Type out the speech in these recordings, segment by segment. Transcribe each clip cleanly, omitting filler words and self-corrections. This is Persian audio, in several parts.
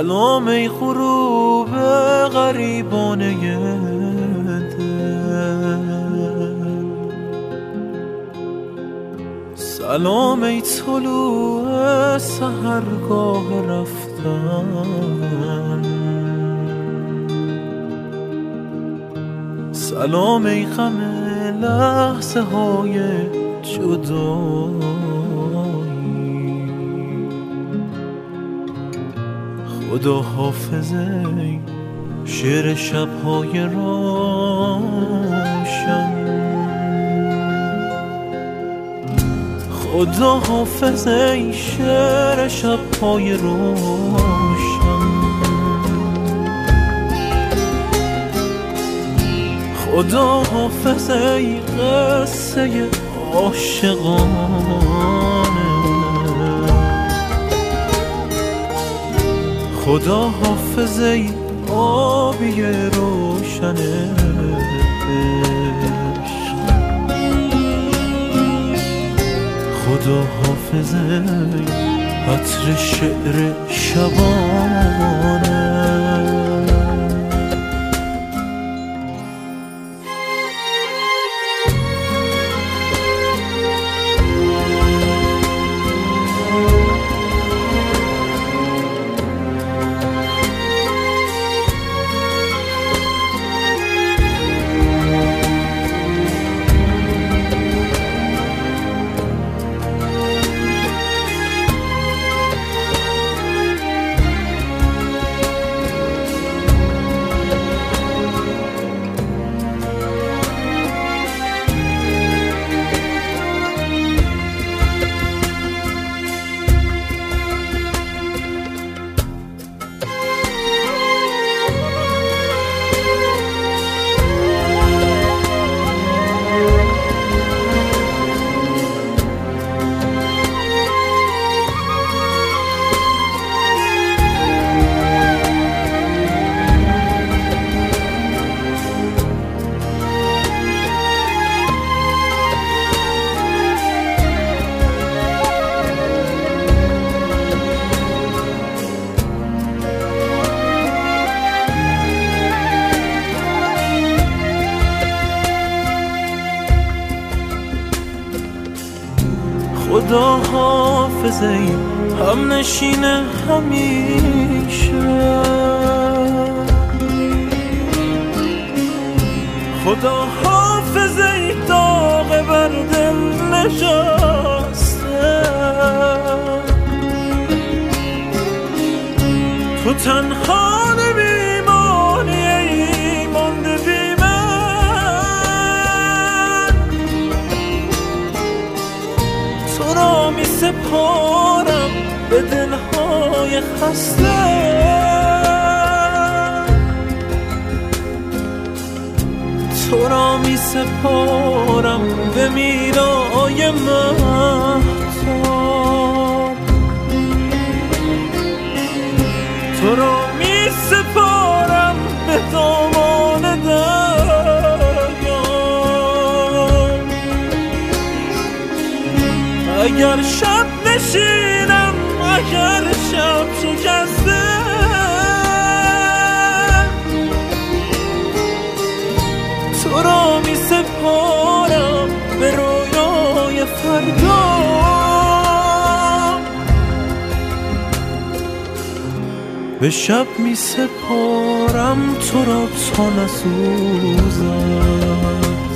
سلام ای غروب غریبانه دل، سلام ای طلوع سحرگاه رفتن، سلام ای غم لحظه های جدایی، خدا حافظ ای شعر شبهای روشن، خدا حافظ ای شعر شبهای روشن، خدا حافظ ای قصه عاشقانه، خدا حافظ ای آبی روشن عشق، خدا حافظ ای عطر شعر شبانه. خدا حافظ ای هم نشین همیشه، خدا حافظ ای داغ بر دل نشسته، تو تنها نمیمانی ای مانده بی من، تو را می سپارم به دلهای خسته، تو را می سپارم به میرای مهتاب، تو را می سپارم به دامان دریا، اگر شب نشینم اگر شب شکسته، تو را می سپارم به رویای فردا، به شب می سپارم تو را تا نسوزد،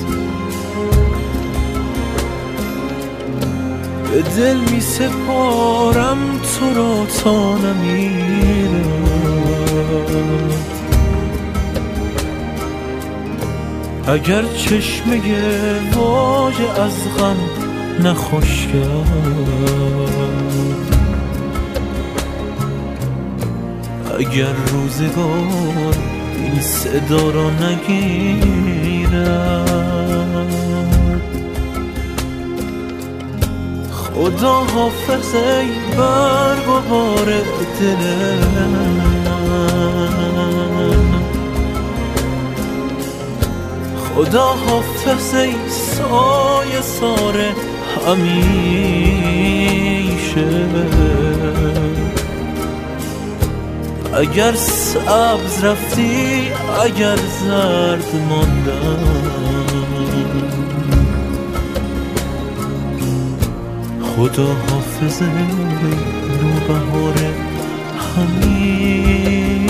به دل می سپارم تو را تا نمیرد، اگر چشمه واژه از غم نخوش کرد، اگر روزگار این صدا را نگیرد، خدا حافظ ای برگ و بار دل من، خدا حافظ ای سایه سار همیشه، اگر سبز رفتی اگر زرد ماندم، خدا حافظه نوبهار همین